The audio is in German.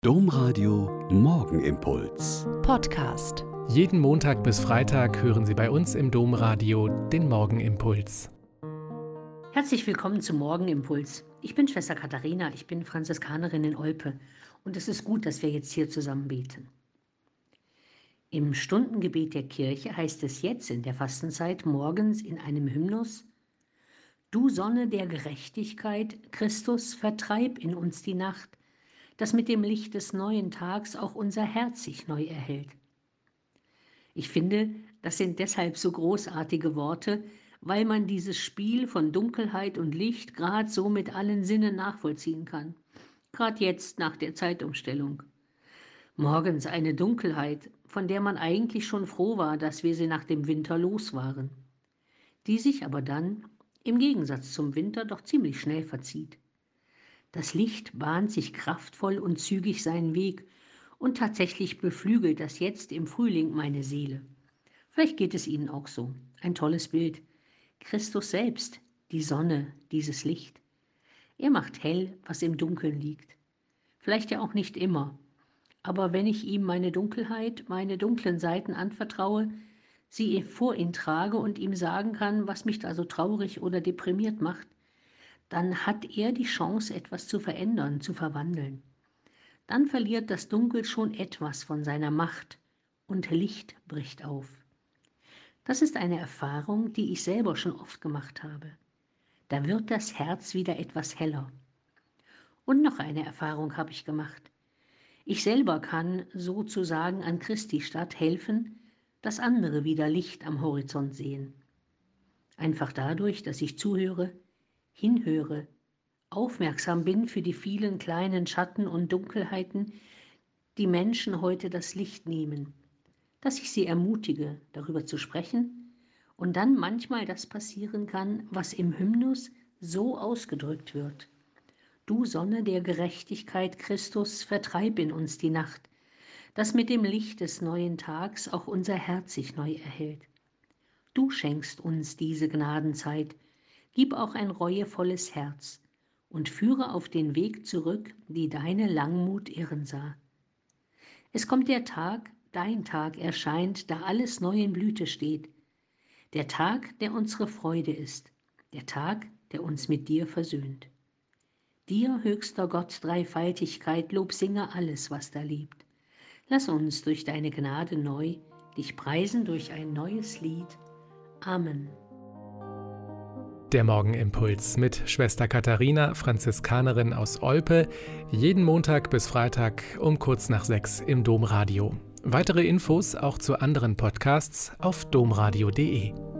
Domradio Morgenimpuls. Podcast. Jeden Montag bis Freitag hören Sie bei uns im Domradio den Morgenimpuls. Herzlich willkommen zum Morgenimpuls. Ich bin Schwester Katharina, ich bin Franziskanerin in Olpe und es ist gut, dass wir jetzt hier zusammen beten. Im Stundengebet der Kirche heißt es jetzt in der Fastenzeit morgens in einem Hymnus: Du Sonne der Gerechtigkeit, Christus, vertreib in uns die Nacht, dass mit dem Licht des neuen Tags auch unser Herz sich neu erhellt. Ich finde, das sind deshalb so großartige Worte, weil man dieses Spiel von Dunkelheit und Licht gerade so mit allen Sinnen nachvollziehen kann. Gerade jetzt nach der Zeitumstellung. Morgens eine Dunkelheit, von der man eigentlich schon froh war, dass wir sie nach dem Winter los waren. Die sich aber dann, im Gegensatz zum Winter, doch ziemlich schnell verzieht. Das Licht bahnt sich kraftvoll und zügig seinen Weg und tatsächlich beflügelt das jetzt im Frühling meine Seele. Vielleicht geht es Ihnen auch so. Ein tolles Bild. Christus selbst, die Sonne, dieses Licht. Er macht hell, was im Dunkeln liegt. Vielleicht ja auch nicht immer. Aber wenn ich ihm meine Dunkelheit, meine dunklen Seiten anvertraue, sie vor ihn trage und ihm sagen kann, was mich da so traurig oder deprimiert macht, dann hat er die Chance, etwas zu verändern, zu verwandeln. Dann verliert das Dunkel schon etwas von seiner Macht und Licht bricht auf. Das ist eine Erfahrung, die ich selber schon oft gemacht habe. Da wird das Herz wieder etwas heller. Und noch eine Erfahrung habe ich gemacht. Ich selber kann sozusagen an Christi Statt helfen, dass andere wieder Licht am Horizont sehen. Einfach dadurch, dass ich zuhöre, hinhöre, aufmerksam bin für die vielen kleinen Schatten und Dunkelheiten, die Menschen heute das Licht nehmen, dass ich sie ermutige, darüber zu sprechen und dann manchmal das passieren kann, was im Hymnus so ausgedrückt wird. Du Sonne der Gerechtigkeit, Christus, vertreib in uns die Nacht, dass mit dem Licht des neuen Tags auch unser Herz sich neu erhellt. Du schenkst uns diese Gnadenzeit, gib auch ein reuevolles Herz und führe auf den Weg zurück, die deine Langmut irren sah. Es kommt der Tag, dein Tag erscheint, da alles neu in Blüte steht. Der Tag, der unsere Freude ist, der Tag, der uns mit dir versöhnt. Dir, höchster Gott, Dreifaltigkeit, Lob singe alles, was da lebt. Lass uns durch deine Gnade neu dich preisen durch ein neues Lied. Amen. Der Morgenimpuls mit Schwester Katharina, Franziskanerin aus Olpe, jeden Montag bis Freitag um kurz nach 6 im Domradio. Weitere Infos auch zu anderen Podcasts auf domradio.de.